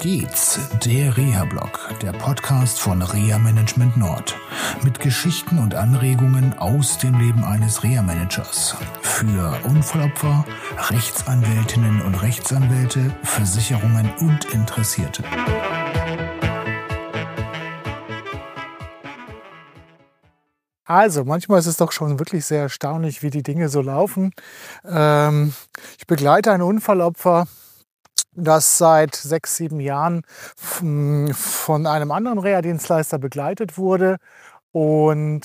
geht's? Der Reha-Blog, der Podcast von Reha Management Nord. Mit Geschichten und Anregungen aus dem Leben eines Reha-Managers. Für Unfallopfer, Rechtsanwältinnen und Rechtsanwälte, Versicherungen und Interessierte. Also, manchmal ist es doch schon wirklich sehr erstaunlich, wie die Dinge so laufen. Ich begleite ein Unfallopfer, das seit 6, 7 Jahren von einem anderen Reha-Dienstleister begleitet wurde. Und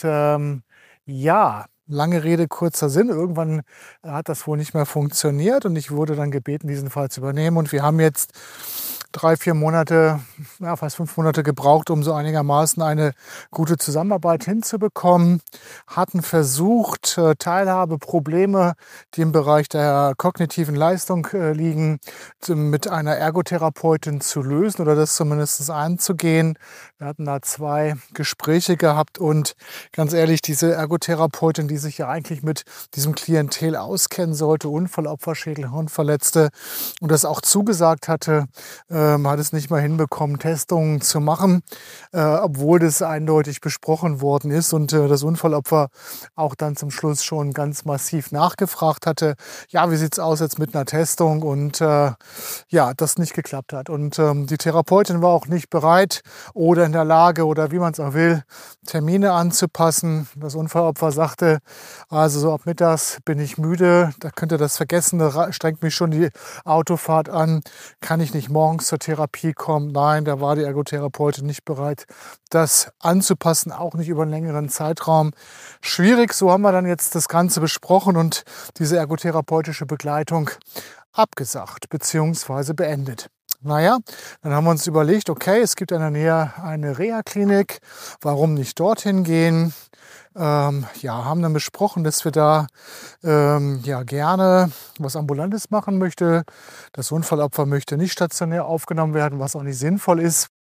lange Rede, kurzer Sinn. Irgendwann hat das wohl nicht mehr funktioniert und ich wurde dann gebeten, diesen Fall zu übernehmen. Und wir haben jetzt 3, 4 Monate, fast 5 Monate gebraucht, um so einigermaßen eine gute Zusammenarbeit hinzubekommen. Hatten versucht, Teilhabeprobleme, die im Bereich der kognitiven Leistung liegen, mit einer Ergotherapeutin zu lösen oder das zumindest anzugehen. Wir hatten da 2 Gespräche gehabt und ganz ehrlich, diese Ergotherapeutin, die sich ja eigentlich mit diesem Klientel auskennen sollte, Unfallopfer, Schädelhirnverletzte, und das auch zugesagt hatte, hat es nicht mal hinbekommen, Testungen zu machen, obwohl das eindeutig besprochen worden ist und das Unfallopfer auch dann zum Schluss schon ganz massiv nachgefragt hatte, ja, wie sieht's aus jetzt mit einer Testung, und das nicht geklappt hat. Und die Therapeutin war auch nicht bereit oder in der Lage, oder wie man es auch will, Termine anzupassen. Das Unfallopfer sagte, also so ab mittags bin ich müde, da könnt ihr das vergessen, da strengt mich schon die Autofahrt an, kann ich nicht morgens zur Therapie kommen? Nein, da war die Ergotherapeutin nicht bereit, das anzupassen, auch nicht über einen längeren Zeitraum. Schwierig, so haben wir dann jetzt das Ganze besprochen und diese ergotherapeutische Begleitung abgesagt bzw. beendet. Naja, dann haben wir uns überlegt, okay, es gibt in der Nähe eine Reha-Klinik, warum nicht dorthin gehen? Haben dann besprochen, dass wir da gerne was Ambulantes machen möchte. Das Unfallopfer möchte nicht stationär aufgenommen werden, was auch nicht sinnvoll ist.